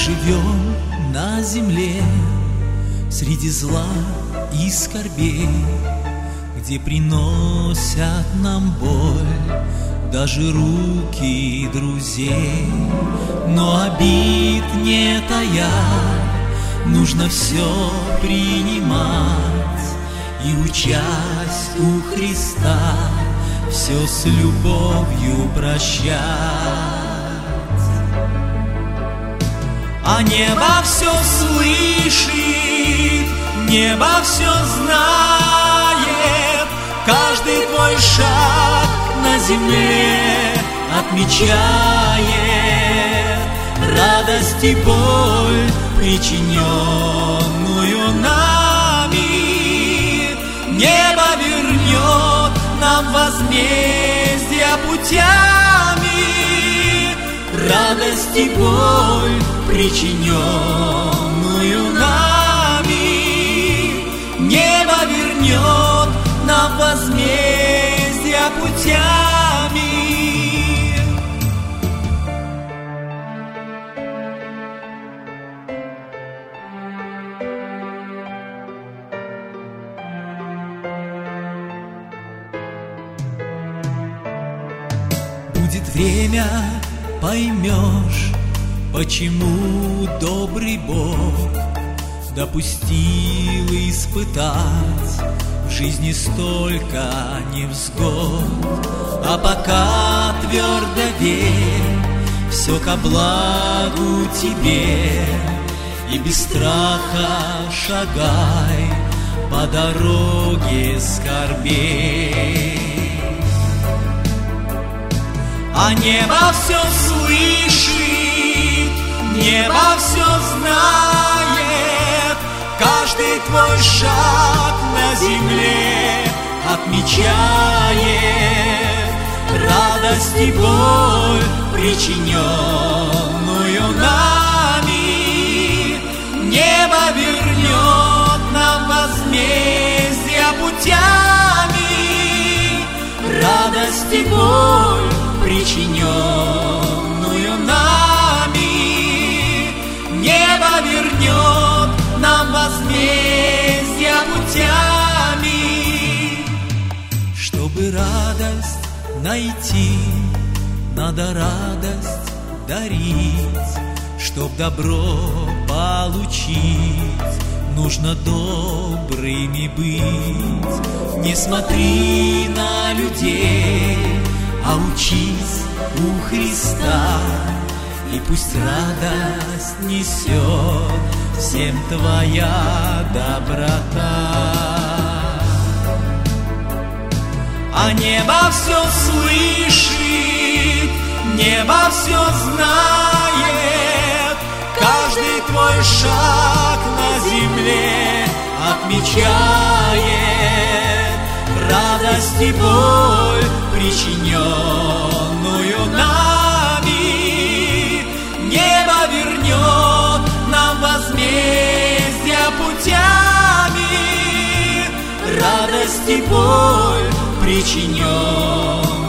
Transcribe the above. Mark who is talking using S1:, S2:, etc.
S1: живем на земле среди зла и скорбей, где приносят нам боль даже руки друзей. Но обид не тая, нужно все принимать и, учась у Христа, все с любовью прощать. А небо все слышит, небо все знает, каждый твой шаг на земле отмечает. Радость и боль, причиненную нами, небо вернет нам возмездие путями. Радость и боль, причиненную нами, небо вернет нам возмездие путями. Будет время, поймешь, почему добрый Бог допустил испытать в жизни столько невзгод. А пока твердо верь, все ко благу тебе, и без страха шагай по дороге скорбей. А небо все слышит, небо все знает, каждый твой шаг на земле отмечает. Радость и боль, причиненную нами, небо вернет нам возмездие путями. Радость и боль, причиненную нами, небо вернет нам возмездие путями. Чтобы радость найти, надо радость дарить. Чтоб добро получить, нужно добрыми быть. Не смотри на людей, а учись у Христа, и пусть радость несет всем твоя доброта. А небо все слышит, небо все знает, каждый твой шаг на земле отмечает. Радость и боль, причиненную нами, небо вернет нам возмездие путями. Радость и боль, причиненную